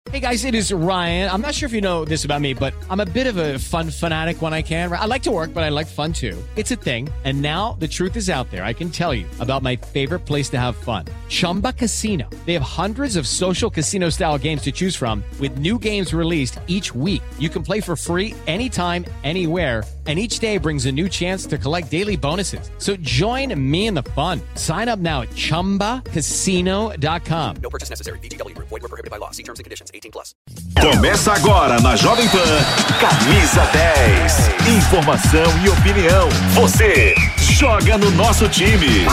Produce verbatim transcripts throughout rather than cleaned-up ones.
Hey guys, it is Ryan. I'm not sure if you know this about me, but I'm a bit of a fun fanatic when I can. I like to work, but I like fun too. It's a thing. And now the truth is out there. I can tell you about my favorite place to have fun. Chumba Casino. They have hundreds of social casino style games to choose from with new games released each week. You can play for free anytime, anywhere. And each day brings a new chance to collect daily bonuses. So join me in the fun. Sign up now at chumba casino dot com. No purchase necessary. V G W. Void where prohibited by law. See terms and conditions. eighteen plus. Começa agora na Jovem Pan, Camisa dez. Informação e opinião. Você joga no nosso time.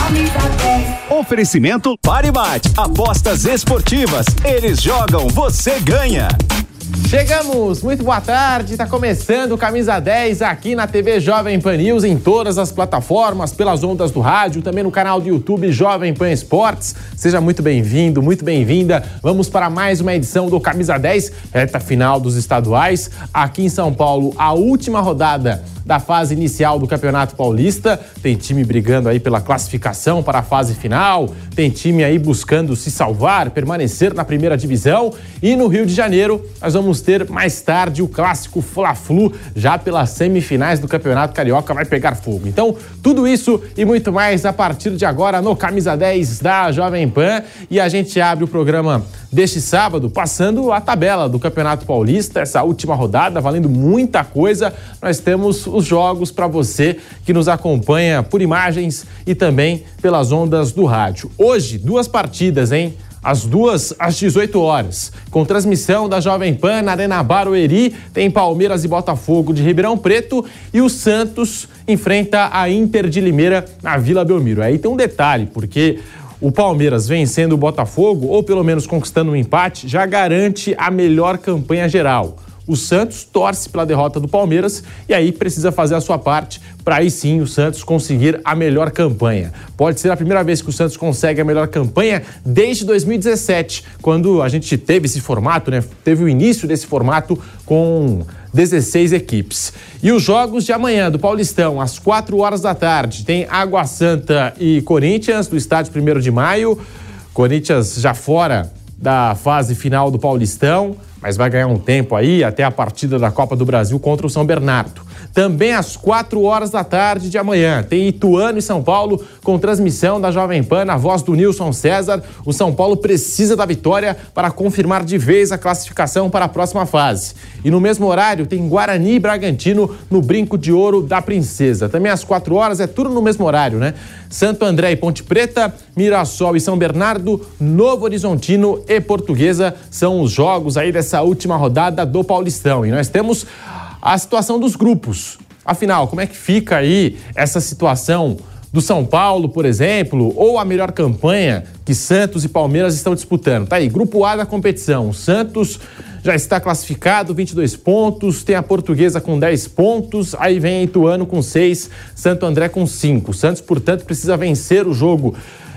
Oferecimento Paribate. Apostas esportivas. Eles jogam, você ganha. Chegamos, muito boa tarde, tá começando o Camisa dez aqui na T V Jovem Pan News, em todas as plataformas, pelas ondas do rádio, também no canal do YouTube Jovem Pan Esportes. Seja muito bem-vindo, muito bem-vinda. Vamos para mais uma edição do Camisa dez, reta final dos estaduais. Aqui em São Paulo, a última rodada da fase inicial do Campeonato Paulista. Tem time brigando aí pela classificação para a fase final, tem time aí buscando se salvar, permanecer na primeira divisão. E no Rio de Janeiro, nós vamos ter mais tarde o clássico Fla-Flu, já pelas semifinais do Campeonato Carioca, vai pegar fogo. Então, tudo isso e muito mais a partir de agora no Camisa dez da Jovem Pan. E a gente abre o programa deste sábado passando a tabela do Campeonato Paulista, essa última rodada, valendo muita coisa. Nós temos os jogos para você que nos acompanha por imagens e também pelas ondas do rádio. Hoje, duas partidas, hein? Às duas, às dezoito horas, com transmissão da Jovem Pan na Arena Barueri, tem Palmeiras e Botafogo de Ribeirão Preto e o Santos enfrenta a Inter de Limeira na Vila Belmiro. Aí tem um detalhe, porque o Palmeiras vencendo o Botafogo, ou pelo menos conquistando um empate, já garante a melhor campanha geral. O Santos torce pela derrota do Palmeiras e aí precisa fazer a sua parte para aí sim o Santos conseguir a melhor campanha. Pode ser a primeira vez que o Santos consegue a melhor campanha desde dois mil e dezessete, quando a gente teve esse formato, né? Teve o início desse formato com dezesseis equipes. E os jogos de amanhã do Paulistão, às quatro horas da tarde, tem Água Santa e Corinthians, do estádio primeiro de maio. Corinthians já fora da fase final do Paulistão, mas vai ganhar um tempo aí até a partida da Copa do Brasil contra o São Bernardo. Também às quatro horas da tarde de amanhã, tem Ituano e São Paulo com transmissão da Jovem Pan na voz do Nilson César. O São Paulo precisa da vitória para confirmar de vez a classificação para a próxima fase. E no mesmo horário tem Guarani e Bragantino no Brinco de Ouro da Princesa. Também às quatro horas, é tudo no mesmo horário, né? Santo André e Ponte Preta, Mirassol e São Bernardo, Novo Horizontino e Portuguesa são os jogos aí dessa última rodada do Paulistão. E nós temos a situação dos grupos. Afinal, como é que fica aí essa situação do São Paulo, por exemplo, ou a melhor campanha que Santos e Palmeiras estão disputando? Tá aí, grupo A da competição. O Santos já está classificado, vinte e dois pontos, tem a Portuguesa com dez pontos, aí vem Ituano com seis, Santo André com cinco. O Santos, portanto, precisa vencer o jogo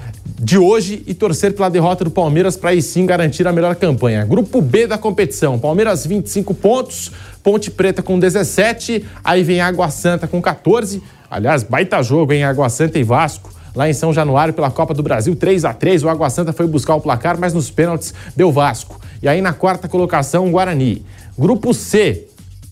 de hoje e torcer pela derrota do Palmeiras para aí sim garantir a melhor campanha. Grupo B da competição, Palmeiras vinte e cinco pontos, Ponte Preta com dezessete, aí vem Água Santa com quatorze, aliás, baita jogo, hein? Água Santa e Vasco, lá em São Januário pela Copa do Brasil, três a três, o Água Santa foi buscar o placar, mas nos pênaltis deu Vasco. E aí na quarta colocação, Guarani. Grupo C,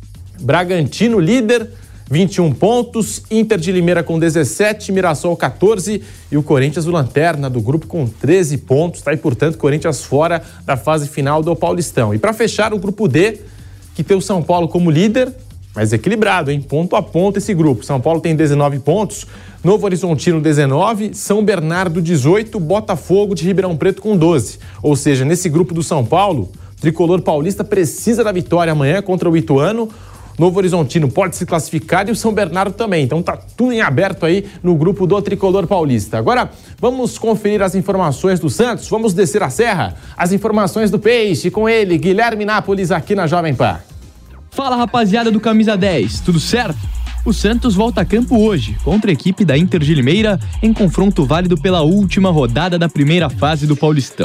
Bragantino líder, vinte e um pontos, Inter de Limeira com dezessete, Mirassol quatorze e o Corinthians, o lanterna do grupo, com treze pontos, tá? E portanto, Corinthians fora da fase final do Paulistão. E para fechar o grupo D, que tem o São Paulo como líder, mas equilibrado, hein? Ponto a ponto esse grupo. São Paulo tem dezenove pontos, Novo Horizontino dezenove, São Bernardo dezoito, Botafogo de Ribeirão Preto com doze. Ou seja, nesse grupo do São Paulo, o tricolor paulista precisa da vitória amanhã contra o Ituano. Novo Horizontino pode se classificar e o São Bernardo também. Então tá tudo em aberto aí no grupo do tricolor paulista. Agora vamos conferir as informações do Santos. Vamos descer a serra. As informações do Peixe com ele, Guilherme Nápoles, aqui na Jovem Pan. Fala, rapaziada do Camisa dez, tudo certo? O Santos volta a campo hoje contra a equipe da Inter de Limeira em confronto válido pela última rodada da primeira fase do Paulistão.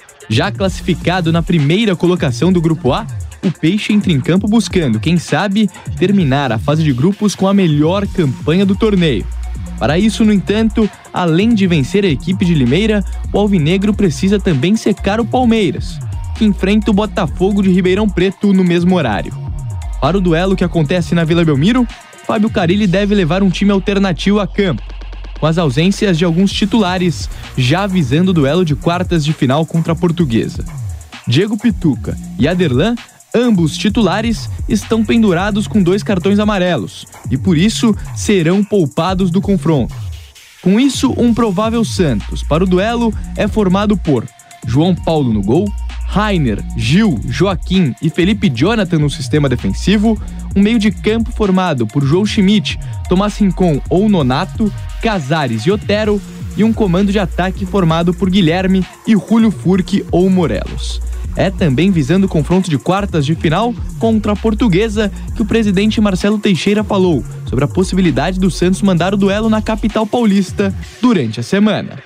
Já classificado na primeira colocação do Grupo A, o Peixe entra em campo buscando, quem sabe, terminar a fase de grupos com a melhor campanha do torneio. Para isso, no entanto, além de vencer a equipe de Limeira, o alvinegro precisa também secar o Palmeiras. que enfrenta o Botafogo de Ribeirão Preto no mesmo horário. Para o duelo que acontece na Vila Belmiro, Fábio Carille deve levar um time alternativo a campo, com as ausências de alguns titulares, já visando o duelo de quartas de final contra a Portuguesa. Diego Pituca e Aderlan, ambos titulares, estão pendurados com dois cartões amarelos e, por isso, serão poupados do confronto. Com isso, um provável Santos para o duelo é formado por João Paulo no gol, Rainer, Gil, Joaquim e Felipe Jonathan no sistema defensivo, um meio de campo formado por João Schmidt, Tomás Rincon ou Nonato, Casares e Otero, e um comando de ataque formado por Guilherme e Julio Furque ou Morelos. É também visando o confronto de quartas de final contra a Portuguesa que o presidente Marcelo Teixeira falou sobre a possibilidade do Santos mandar o duelo na capital paulista durante a semana.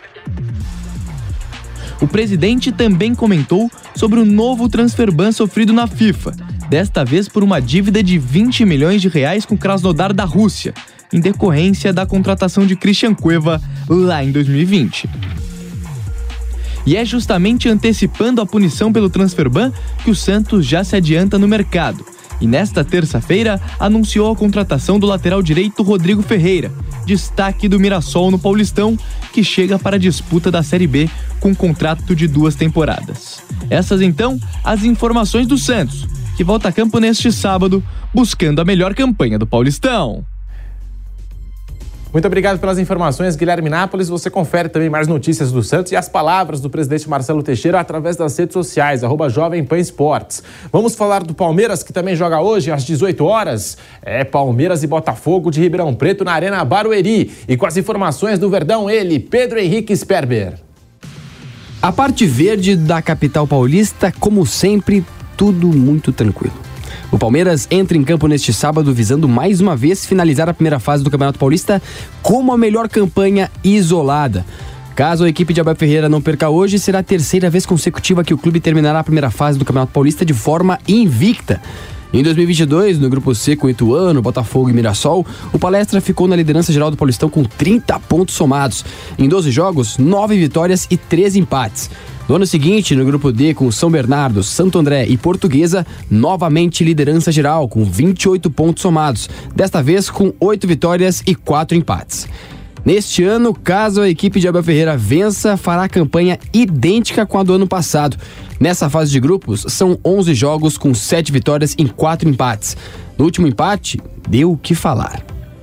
O presidente também comentou sobre o novo transfer ban sofrido na FIFA, desta vez por uma dívida de vinte milhões de reais com o Krasnodar da Rússia, em decorrência da contratação de Christian Cueva lá em dois mil e vinte. E é justamente antecipando a punição pelo transfer ban que o Santos já se adianta no mercado. E nesta terça-feira anunciou a contratação do lateral direito Rodrigo Ferreira, destaque do Mirassol no Paulistão, que chega para a disputa da Série B com um contrato de duas temporadas. Essas então as informações do Santos, que volta a campo neste sábado, buscando a melhor campanha do Paulistão. Muito obrigado pelas informações, Guilherme Nápoles. Você confere também mais notícias do Santos e as palavras do presidente Marcelo Teixeira através das redes sociais, arroba Jovem Pan Esportes. Vamos falar do Palmeiras, que também joga hoje às dezoito horas. É Palmeiras e Botafogo de Ribeirão Preto na Arena Barueri. E com as informações do Verdão, ele, Pedro Henrique Sperber. A parte verde da capital paulista, como sempre, tudo muito tranquilo. O Palmeiras entra em campo neste sábado visando mais uma vez finalizar a primeira fase do Campeonato Paulista como a melhor campanha isolada. Caso a equipe de Abel Ferreira não perca hoje, será a terceira vez consecutiva que o clube terminará a primeira fase do Campeonato Paulista de forma invicta. Em dois mil e vinte e dois, no grupo C com Ituano, Botafogo e Mirassol, o Palestra ficou na liderança geral do Paulistão com trinta pontos somados. Em doze jogos, nove vitórias e três empates. No ano seguinte, no grupo D, com São Bernardo, Santo André e Portuguesa, novamente liderança geral, com vinte e oito pontos somados, desta vez com oito vitórias e quatro empates. Neste ano, caso a equipe de Abel Ferreira vença, fará campanha idêntica com a do ano passado. Nessa fase de grupos, são onze jogos com sete vitórias e quatro empates. No último empate, deu o que falar.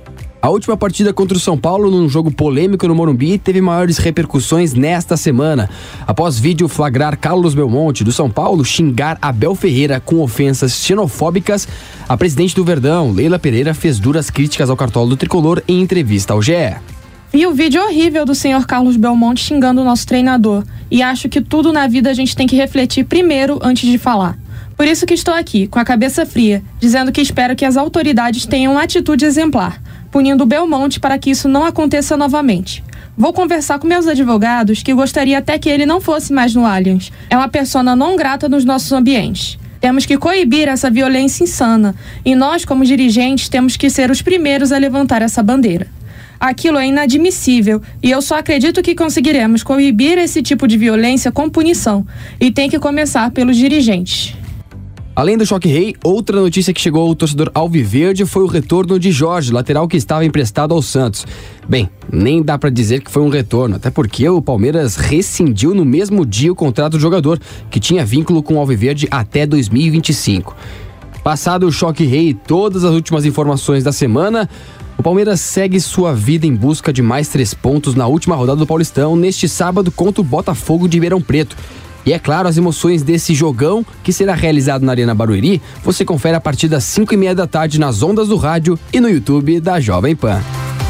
A última partida contra o São Paulo, num jogo polêmico no Morumbi, teve maiores repercussões nesta semana. Após vídeo flagrar Carlos Belmonte, do São Paulo, xingar Abel Ferreira com ofensas xenofóbicas, a presidente do Verdão, Leila Pereira, fez duras críticas ao cartola do tricolor em entrevista ao G E. Vi o vídeo horrível do senhor Carlos Belmonte xingando o nosso treinador. E acho que tudo na vida a gente tem que refletir primeiro antes de falar. Por isso que estou aqui, com a cabeça fria, dizendo que espero que as autoridades tenham uma atitude exemplar, punindo o Belmonte para que isso não aconteça novamente. Vou conversar com meus advogados, que gostaria até que ele não fosse mais no Allianz. É uma persona não grata nos nossos ambientes. Temos que coibir essa violência insana, e nós, como dirigentes, temos que ser os primeiros a levantar essa bandeira. Aquilo é inadmissível, e eu só acredito que conseguiremos coibir esse tipo de violência com punição, e tem que começar pelos dirigentes. Além do choque rei, outra notícia que chegou ao torcedor alviverde foi o retorno de Jorge, lateral que estava emprestado ao Santos. Bem, nem dá pra dizer que foi um retorno, até porque o Palmeiras rescindiu no mesmo dia o contrato do jogador, que tinha vínculo com o alviverde até dois mil e vinte e cinco. Passado o choque rei e todas as últimas informações da semana, o Palmeiras segue sua vida em busca de mais três pontos na última rodada do Paulistão, neste sábado contra o Botafogo de Ribeirão Preto. E é claro, as emoções desse jogão, que será realizado na Arena Barueri, você confere a partir das cinco e meia da tarde nas ondas do rádio e no YouTube da Jovem Pan.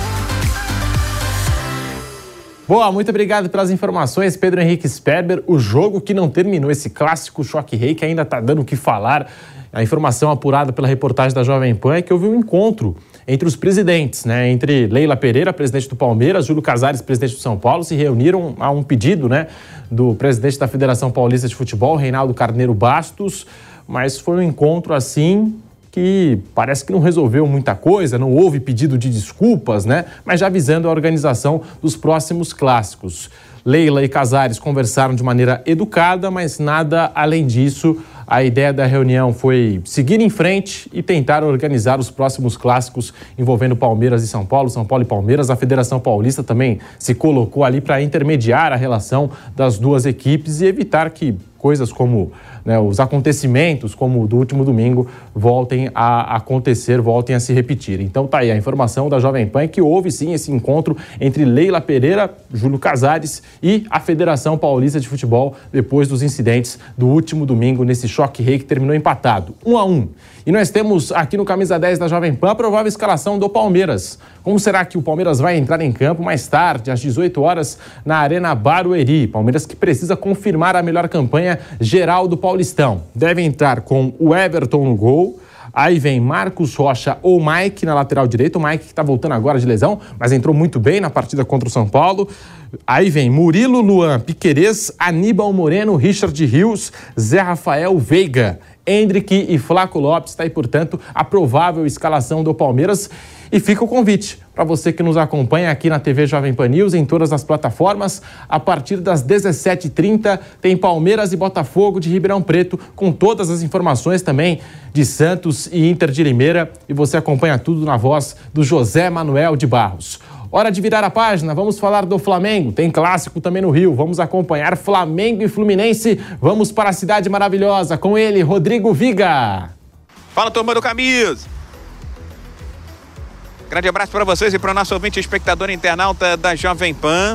Boa, muito obrigado pelas informações, Pedro Henrique Sperber. O jogo que não terminou, esse clássico choque rei que ainda está dando o que falar. A informação apurada pela reportagem da Jovem Pan é que houve um encontro entre os presidentes, né? Entre Leila Pereira, presidente do Palmeiras, Júlio Casares, presidente do São Paulo, se reuniram a um pedido, né, do presidente da Federação Paulista de Futebol, Reinaldo Carneiro Bastos, mas foi um encontro assim que parece que não resolveu muita coisa, não houve pedido de desculpas, né? Mas já visando a organização dos próximos clássicos. Leila e Casares conversaram de maneira educada, mas nada além disso. A ideia da reunião foi seguir em frente e tentar organizar os próximos clássicos envolvendo Palmeiras e São Paulo, São Paulo e Palmeiras. A Federação Paulista também se colocou ali para intermediar a relação das duas equipes e evitar que coisas como, né, os acontecimentos como o do último domingo voltem a acontecer, voltem a se repetir. Então tá aí a informação da Jovem Pan que houve sim esse encontro entre Leila Pereira, Júlio Casares e a Federação Paulista de Futebol depois dos incidentes do último domingo nesse choque rei que terminou empatado, um a um. E nós temos aqui no Camisa dez da Jovem Pan a provável escalação do Palmeiras. Como será que o Palmeiras vai entrar em campo mais tarde, às dezoito horas, na Arena Barueri? Palmeiras que precisa confirmar a melhor campanha geral do Paulistão. Deve entrar com o Everton no gol. Aí vem Marcos Rocha ou Mike na lateral direita. O Mike que está voltando agora de lesão, mas entrou muito bem na partida contra o São Paulo. Aí vem Murilo, Luan, Piquerez, Aníbal Moreno, Richard Rios, Zé Rafael, Veiga, Endrick e Flaco Lopes. Está aí, portanto, a provável escalação do Palmeiras. E fica o convite para você que nos acompanha aqui na T V Jovem Pan News, em todas as plataformas. A partir das dezessete e trinta tem Palmeiras e Botafogo de Ribeirão Preto, com todas as informações também de Santos e Inter de Limeira. E você acompanha tudo na voz do José Manuel de Barros. Hora de virar a página, vamos falar do Flamengo. Tem clássico também no Rio, vamos acompanhar Flamengo e Fluminense. Vamos para a cidade maravilhosa, com ele, Rodrigo Viga. Fala, turma do Camisa. Grande abraço para vocês e para o nosso ouvinte espectador internauta da Jovem Pan.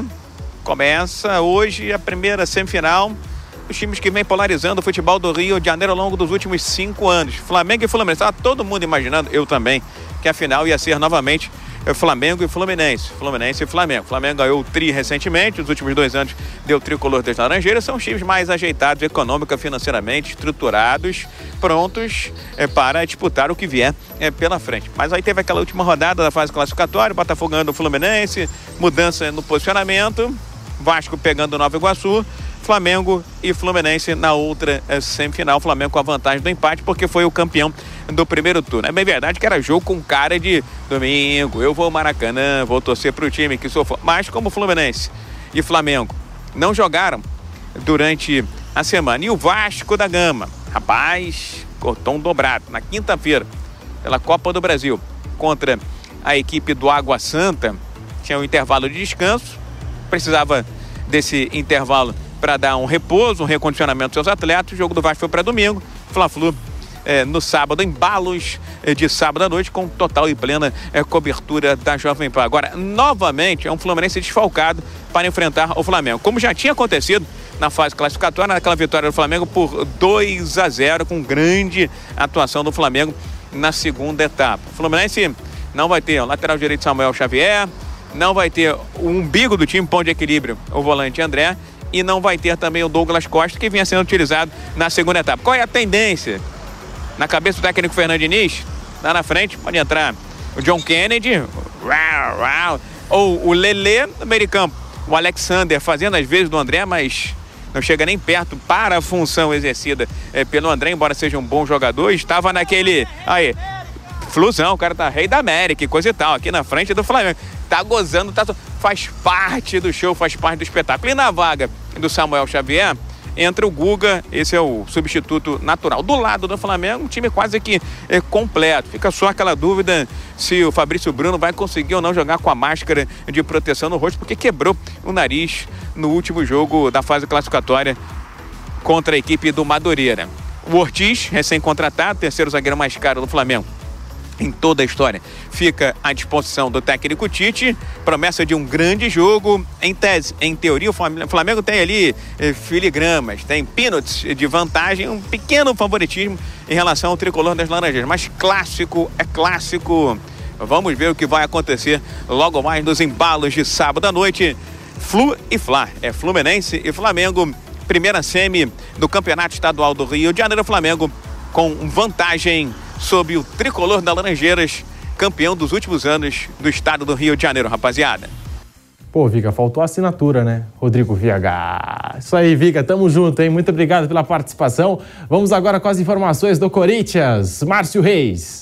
Começa hoje a primeira semifinal dos times que vem polarizando o futebol do Rio de Janeiro ao longo dos últimos cinco anos. Flamengo e Fluminense. Estava todo mundo imaginando, eu também, que a final ia ser novamente Flamengo e Fluminense. Fluminense e Flamengo. Flamengo ganhou o tri recentemente, os últimos dois anos deu o tricolor das Laranjeiras. São os times mais ajeitados econômica, financeiramente, estruturados, prontos é, para disputar o que vier é, pela frente. Mas aí teve aquela última rodada da fase classificatória, Botafogo ganhando o Fluminense, mudança no posicionamento, Vasco pegando o Nova Iguaçu, Flamengo e Fluminense na outra é, semifinal. Flamengo com a vantagem do empate porque foi o campeão do primeiro turno. É bem verdade que era jogo com cara de domingo, eu vou ao Maracanã, vou torcer pro time que sou fã. Mas como Fluminense e Flamengo não jogaram durante a semana, e o Vasco da Gama, rapaz, cortou um dobrado na quinta-feira pela Copa do Brasil contra a equipe do Água Santa, tinha um intervalo de descanso, precisava desse intervalo para dar um repouso, um recondicionamento aos seus atletas. O jogo do Vasco foi para domingo, Fla-Flu É, no sábado, embalos é, de sábado à noite, com total e plena é, cobertura da Jovem Pan. Agora, novamente, é um Fluminense desfalcado para enfrentar o Flamengo, como já tinha acontecido na fase classificatória, naquela vitória do Flamengo por dois a zero, com grande atuação do Flamengo na segunda etapa. O Fluminense não vai ter o lateral direito Samuel Xavier, não vai ter o umbigo do time, ponto de equilíbrio, o volante André, e não vai ter também o Douglas Costa, que vinha sendo utilizado na segunda etapa. Qual é a tendência? Na cabeça do técnico Fernando Diniz, lá na frente pode entrar o John Kennedy, rau, rau, ou o Lelê no meio de campo. O Alexander fazendo às vezes do André, mas não chega nem perto para a função exercida é, pelo André, embora seja um bom jogador. Estava naquele... Aí, Flusão, o cara tá rei da América e coisa e tal, aqui na frente do Flamengo. Tá gozando, tá, faz parte do show, faz parte do espetáculo. E na vaga do Samuel Xavier entra o Guga, esse é o substituto natural. Do lado do Flamengo, um time quase que é, completo. Fica só aquela dúvida se o Fabrício Bruno vai conseguir ou não jogar com a máscara de proteção no rosto, porque quebrou o nariz no último jogo da fase classificatória contra a equipe do Madureira. O Ortiz, recém-contratado, terceiro zagueiro mais caro do Flamengo em toda a história, fica à disposição do técnico Tite. Promessa de um grande jogo. Em tese, em teoria, o Flamengo tem ali eh, filigramas, tem pênaltis de vantagem, um pequeno favoritismo em relação ao tricolor das Laranjeiras, mas clássico é clássico. Vamos ver o que vai acontecer logo mais nos embalos de sábado à noite. Flu e Fla, é Fluminense e Flamengo, primeira semi do Campeonato Estadual do Rio de Janeiro. Flamengo com vantagem sobre o tricolor da Laranjeiras, campeão dos últimos anos do estado do Rio de Janeiro, rapaziada. Pô, Viga, faltou a assinatura, né? Rodrigo Viga. Isso aí, Viga, tamo junto, hein? Muito obrigado pela participação. Vamos agora com as informações do Corinthians. Márcio Reis.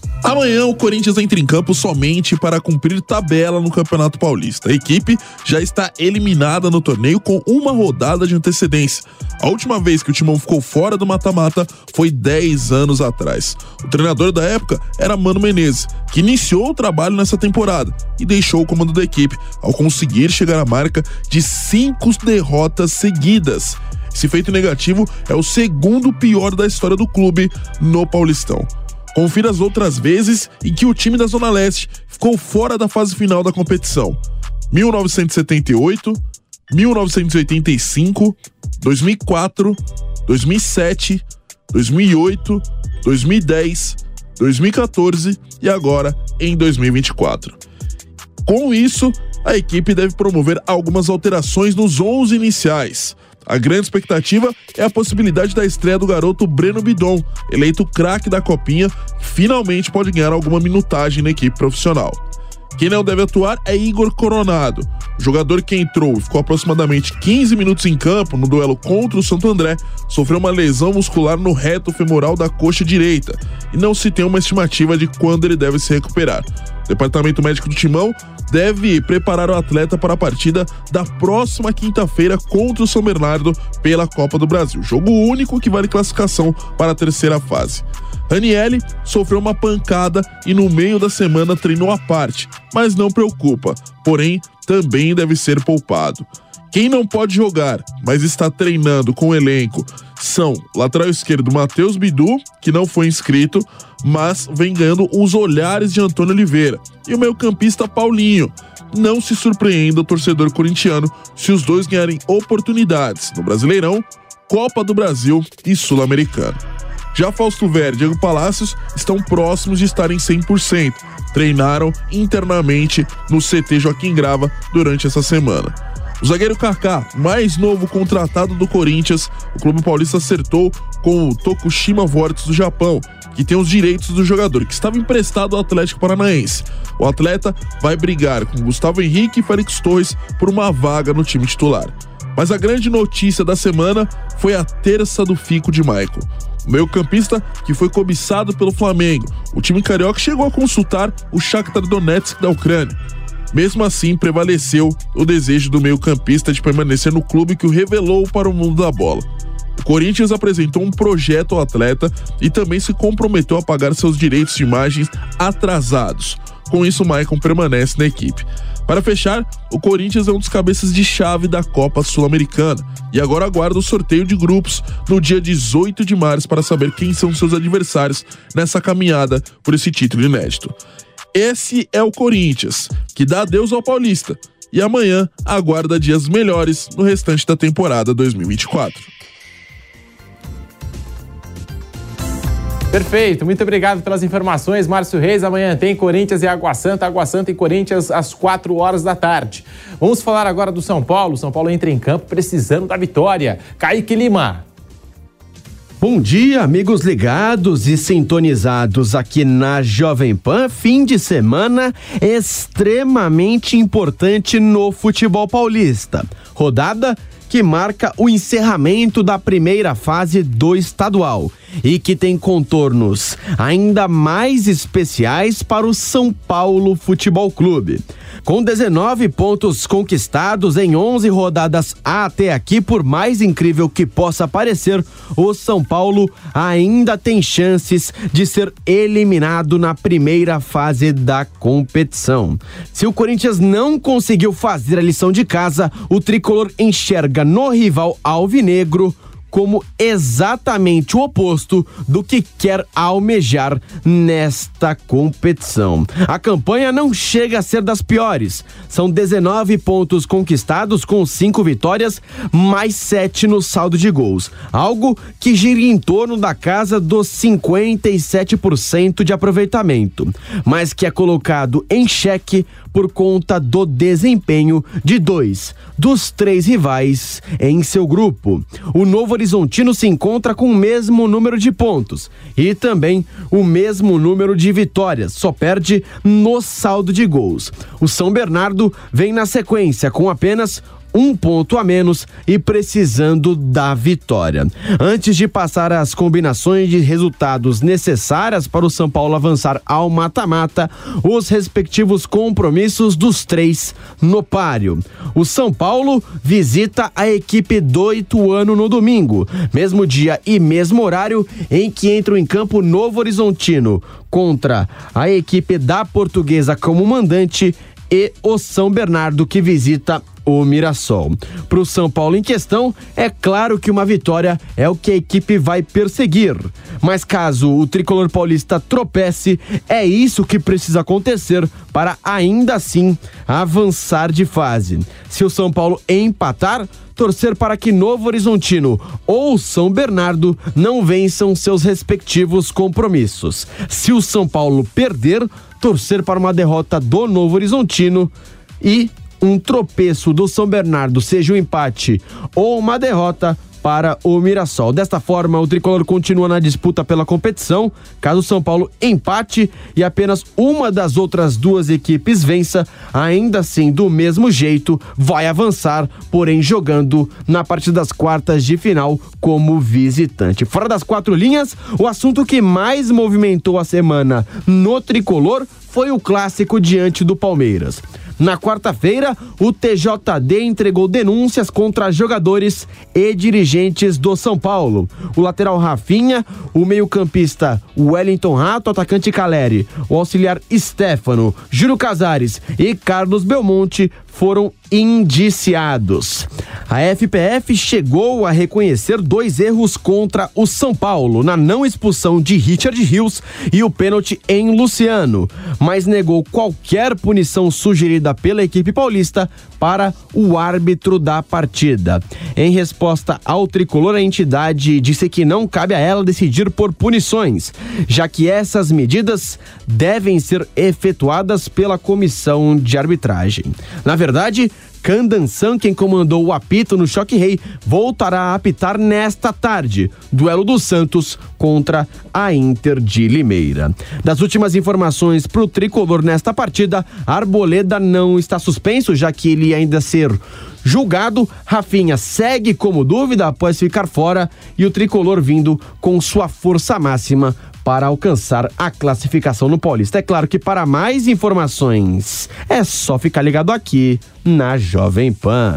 Amanhã o Corinthians entra em campo somente para cumprir tabela no Campeonato Paulista. A equipe já está eliminada no torneio com uma rodada de antecedência. A última vez que o Timão ficou fora do mata-mata foi dez anos atrás. O treinador da época era Mano Menezes, que iniciou o trabalho nessa temporada e deixou o comando da equipe ao conseguir chegar à marca de cinco derrotas seguidas. Esse feito negativo é o segundo pior da história do clube no Paulistão. Confira as outras vezes em que o time da Zona Leste ficou fora da fase final da competição: mil novecentos e setenta e oito, mil novecentos e oitenta e cinco, dois mil e quatro, dois mil e sete, dois mil e oito, dois mil e dez, dois mil e quatorze e agora em dois mil e vinte e quatro. Com isso, a equipe deve promover algumas alterações nos onze iniciais. A grande expectativa é a possibilidade da estreia do garoto Breno Bidon, eleito craque da Copinha, que finalmente pode ganhar alguma minutagem na equipe profissional. Quem não deve atuar é Igor Coronado, jogador que entrou e ficou aproximadamente quinze minutos em campo no duelo contra o Santo André, sofreu uma lesão muscular no reto femoral da coxa direita e não se tem uma estimativa de quando ele deve se recuperar. O Departamento Médico do Timão deve preparar o atleta para a partida da próxima quinta-feira contra o São Bernardo pela Copa do Brasil, jogo único que vale classificação para a terceira fase. Ranieri sofreu uma pancada e no meio da semana treinou à parte, mas não preocupa, porém também deve ser poupado. Quem não pode jogar, mas está treinando com o elenco, são lateral esquerdo Matheus Bidu, que não foi inscrito, mas vem ganhando os olhares de Antônio Oliveira, e o meio-campista Paulinho. Não se surpreenda o torcedor corintiano se os dois ganharem oportunidades no Brasileirão, Copa do Brasil e Sul-Americano. Já Fausto Vera e Diego Palacios estão próximos de estarem cem por cento. Treinaram internamente no C T Joaquim Grava durante essa semana. O zagueiro Kaká, mais novo contratado do Corinthians, o clube paulista acertou com o Tokushima Vortex do Japão, que tem os direitos do jogador, que estava emprestado ao Atlético Paranaense. O atleta vai brigar com Gustavo Henrique e Félix Torres por uma vaga no time titular. Mas a grande notícia da semana foi a terça do fico de Maicon. O meio-campista, que foi cobiçado pelo Flamengo, o time carioca chegou a consultar o Shakhtar Donetsk da Ucrânia. Mesmo assim, prevaleceu o desejo do meio-campista de permanecer no clube que o revelou para o mundo da bola. O Corinthians apresentou um projeto ao atleta e também se comprometeu a pagar seus direitos de imagens atrasados. Com isso, o Maicon permanece na equipe. Para fechar, o Corinthians é um dos cabeças de chave da Copa Sul-Americana e agora aguarda o sorteio de grupos no dia dezoito de março para saber quem são seus adversários nessa caminhada por esse título inédito. Esse é o Corinthians, que dá adeus ao Paulista e amanhã aguarda dias melhores no restante da temporada dois mil e vinte e quatro. Perfeito, muito obrigado pelas informações, Márcio Reis. Amanhã tem Corinthians e Água Santa, Água Santa e Corinthians às quatro horas da tarde. Vamos falar agora do São Paulo. São Paulo entra em campo precisando da vitória. Kaique Lima. Bom dia, amigos ligados e sintonizados aqui na Jovem Pan. Fim de semana extremamente importante no futebol paulista. Rodada que marca o encerramento da primeira fase do estadual e que tem contornos ainda mais especiais para o São Paulo Futebol Clube. Com dezenove pontos conquistados em onze rodadas até aqui, por mais incrível que possa parecer, o São Paulo ainda tem chances de ser eliminado na primeira fase da competição. Se o Corinthians não conseguiu fazer a lição de casa, o tricolor enxerga no rival alvinegro como exatamente o oposto do que quer almejar nesta competição. A campanha não chega a ser das piores. São dezenove pontos conquistados com cinco vitórias, mais sete no saldo de gols. Algo que gira em torno da casa dos cinquenta e sete por cento de aproveitamento, mas que é colocado em xeque por conta do desempenho de dois dos três rivais em seu grupo. O Novo Horizontino se encontra com o mesmo número de pontos e também o mesmo número de vitórias, só perde no saldo de gols. O São Bernardo vem na sequência com apenas um ponto a menos e precisando da vitória. Antes de passar as combinações de resultados necessárias para o São Paulo avançar ao mata-mata, os respectivos compromissos dos três no páreo. O São Paulo visita a equipe do Ituano no domingo, mesmo dia e mesmo horário em que entram em campo Novo Horizontino contra a equipe da Portuguesa como mandante e o São Bernardo que visita o Mirassol. Para o São Paulo em questão, é claro que uma vitória é o que a equipe vai perseguir. Mas caso o tricolor paulista tropece, é isso que precisa acontecer para ainda assim avançar de fase. Se o São Paulo empatar, torcer para que Novo Horizontino ou São Bernardo não vençam seus respectivos compromissos. Se o São Paulo perder, torcer para uma derrota do Novo Horizontino e um tropeço do São Bernardo, seja um empate ou uma derrota para o Mirassol. Desta forma, o tricolor continua na disputa pela competição. Caso o São Paulo empate e apenas uma das outras duas equipes vença, ainda assim, do mesmo jeito, vai avançar, porém jogando na parte das quartas de final como visitante. Fora das quatro linhas, o assunto que mais movimentou a semana no tricolor foi o clássico diante do Palmeiras. Na quarta-feira, o T J D entregou denúncias contra jogadores e dirigentes do São Paulo. O lateral Rafinha, o meio-campista Wellington Rato, o atacante Caleri, o auxiliar Stefano, Júlio Casares e Carlos Belmonte foram indiciados. A F P F chegou a reconhecer dois erros contra o São Paulo na não expulsão de Richard Rios e o pênalti em Luciano, mas negou qualquer punição sugerida pela equipe paulista para o árbitro da partida. Em resposta ao tricolor, a entidade disse que não cabe a ela decidir por punições, já que essas medidas devem ser efetuadas pela comissão de arbitragem. Na verdade, Candanção, quem comandou o apito no Choque Rei, voltará a apitar nesta tarde, duelo do Santos contra a Inter de Limeira. Das últimas informações para o tricolor nesta partida, Arboleda não está suspenso, já que ele ainda ser julgado. Rafinha segue como dúvida após ficar fora e o tricolor vindo com sua força máxima para alcançar a classificação no Paulista. É claro que para mais informações é só ficar ligado aqui na Jovem Pan.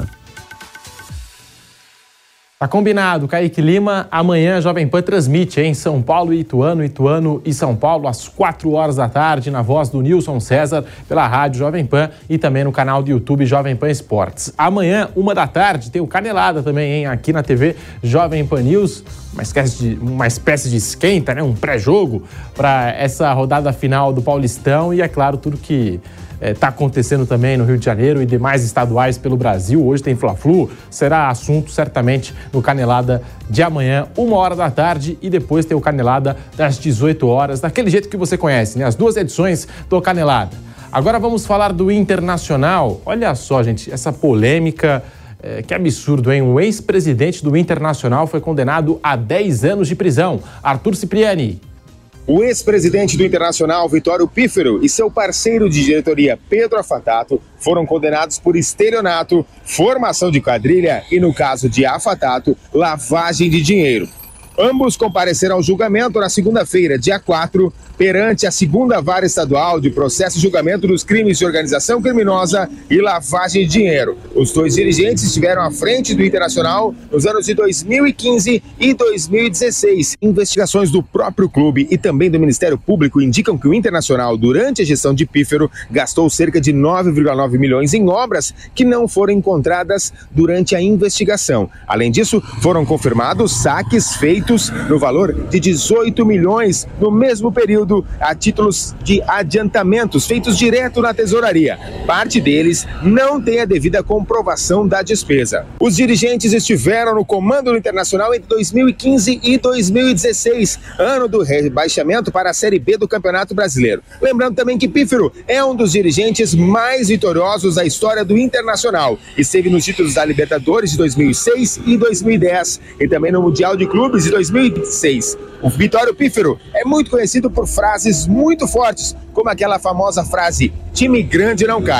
Tá combinado, Kaique Lima. Amanhã a Jovem Pan transmite em São Paulo e Ituano, Ituano e São Paulo, às quatro horas da tarde, na voz do Nilson César, pela rádio Jovem Pan e também no canal do YouTube Jovem Pan Esportes. Amanhã, uma da tarde, tem o Canelada também, hein, aqui na T V Jovem Pan News. Uma espécie de, uma espécie de esquenta, né? Um pré-jogo para essa rodada final do Paulistão e, é claro, tudo que está é, acontecendo também no Rio de Janeiro e demais estaduais pelo Brasil. Hoje tem Fla-Flu, será assunto certamente no Canelada de amanhã, uma hora da tarde, e depois tem o Canelada das dezoito horas, daquele jeito que você conhece, né? As duas edições do Canelada. Agora vamos falar do Internacional. Olha só, gente, essa polêmica, é, que absurdo, hein? O ex-presidente do Internacional foi condenado a dez anos de prisão. Arthur Cipriani. O ex-presidente do Internacional, Vitório Pífero, e seu parceiro de diretoria, Pedro Afatato, foram condenados por estelionato, formação de quadrilha e, no caso de Afatato, lavagem de dinheiro. Ambos compareceram ao julgamento na segunda-feira, dia quatro, perante a segunda vara estadual de processo e julgamento dos crimes de organização criminosa e lavagem de dinheiro. Os dois dirigentes estiveram à frente do Internacional nos anos de dois mil e quinze e dois mil e dezesseis. Investigações do próprio clube e também do Ministério Público indicam que o Internacional, durante a gestão de Pífero, gastou cerca de nove vírgula nove milhões em obras que não foram encontradas durante a investigação. Além disso, foram confirmados saques feitos no valor de dezoito milhões no mesmo período a títulos de adiantamentos feitos direto na tesouraria. Parte deles não tem a devida comprovação da despesa. Os dirigentes estiveram no comando do Internacional entre dois mil e quinze e dois mil e dezesseis, ano do rebaixamento para a Série B do Campeonato Brasileiro. Lembrando também que Pífero é um dos dirigentes mais vitoriosos da história do Internacional. Esteve nos títulos da Libertadores de dois mil e seis e dois mil e dez e também no Mundial de Clubes de dois mil e seis. O Vitório Pífero é muito conhecido por frases muito fortes, como aquela famosa frase: time grande não cai.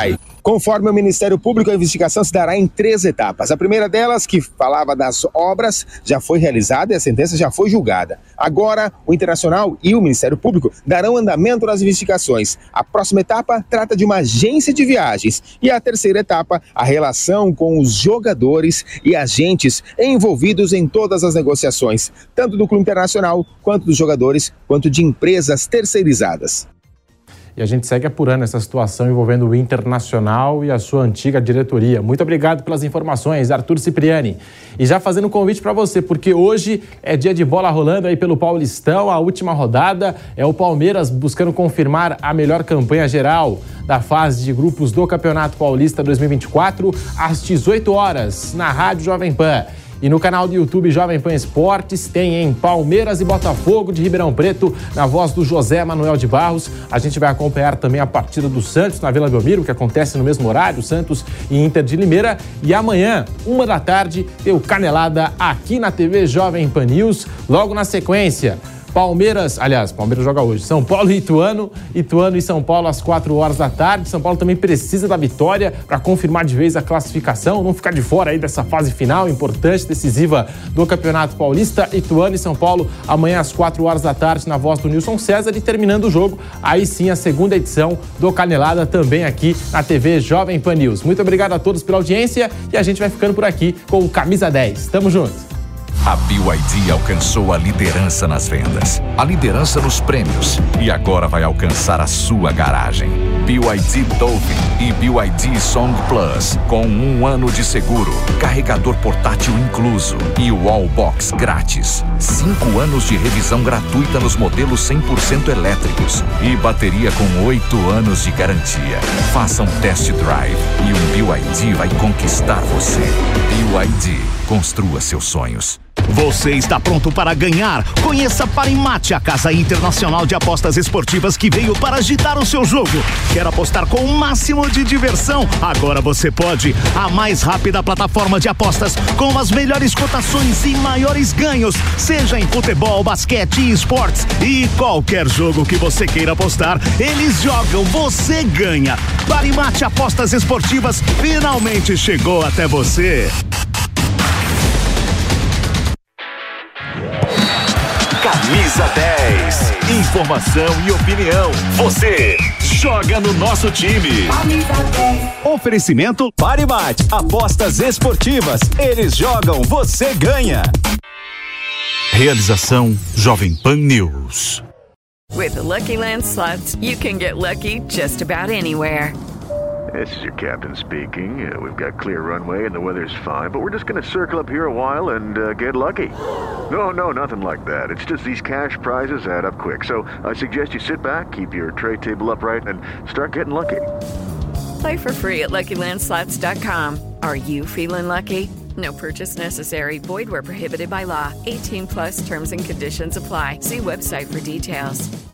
Conforme o Ministério Público, a investigação se dará em três etapas. A primeira delas, que falava das obras, já foi realizada e a sentença já foi julgada. Agora, o Internacional e o Ministério Público darão andamento nas investigações. A próxima etapa trata de uma agência de viagens. E a terceira etapa, a relação com os jogadores e agentes envolvidos em todas as negociações, tanto do Clube Internacional, quanto dos jogadores, quanto de empresas terceirizadas. E a gente segue apurando essa situação envolvendo o Internacional e a sua antiga diretoria. Muito obrigado pelas informações, Arthur Cipriani. E já fazendo um convite para você, porque hoje é dia de bola rolando aí pelo Paulistão, a última rodada é o Palmeiras buscando confirmar a melhor campanha geral da fase de grupos do Campeonato Paulista dois mil e vinte e quatro, às dezoito horas, na Rádio Jovem Pan. E no canal do YouTube Jovem Pan Esportes tem em Palmeiras e Botafogo de Ribeirão Preto, na voz do José Manuel de Barros. A gente vai acompanhar também a partida do Santos na Vila Belmiro, que acontece no mesmo horário, Santos e Inter de Limeira. E amanhã, uma da tarde, tem o Canelada aqui na T V Jovem Pan News. Logo na sequência, Palmeiras, aliás, Palmeiras joga hoje, São Paulo e Ituano, Ituano e São Paulo às quatro horas da tarde. São Paulo também precisa da vitória para confirmar de vez a classificação, não ficar de fora aí dessa fase final importante, decisiva do Campeonato Paulista. Ituano e São Paulo amanhã às quatro horas da tarde, na voz do Nilson César. E terminando o jogo, aí sim a segunda edição do Canelada também aqui na T V Jovem Pan News. Muito obrigado a todos pela audiência e a gente vai ficando por aqui com o Camisa dez. Tamo junto! A B Y D alcançou a liderança nas vendas, a liderança nos prêmios e agora vai alcançar a sua garagem. B Y D Dolphin e B Y D Song Plus, com um ano de seguro, carregador portátil incluso e Wall Box grátis. Cinco anos de revisão gratuita nos modelos cem por cento elétricos e bateria com oito anos de garantia. Faça um test drive e um B Y D vai conquistar você. B Y D, construa seus sonhos. Você está pronto para ganhar? Conheça Parimate, a casa internacional de apostas esportivas que veio para agitar o seu jogo. Quer apostar com o máximo de diversão? Agora você pode. A mais rápida plataforma de apostas com as melhores cotações e maiores ganhos, seja em futebol, basquete e esportes. E qualquer jogo que você queira apostar, eles jogam, você ganha. Parimate Apostas Esportivas finalmente chegou até você. Camisa dez. Informação e opinião. Você joga no nosso time. Oferecimento Parimate. Apostas esportivas. Eles jogam, você ganha. Realização Jovem Pan News. With the Lucky Land Slots, you can get lucky just about anywhere. This is your captain speaking. Uh, we've got clear runway and the weather's fine, but we're just going to circle up here a while and uh, get lucky. No, no, nothing like that. It's just these cash prizes add up quick. So I suggest you sit back, keep your tray table upright, and start getting lucky. Play for free at Lucky Land Slots dot com. Are you feeling lucky? No purchase necessary. Void where prohibited by law. eighteen plus terms and conditions apply. See website for details.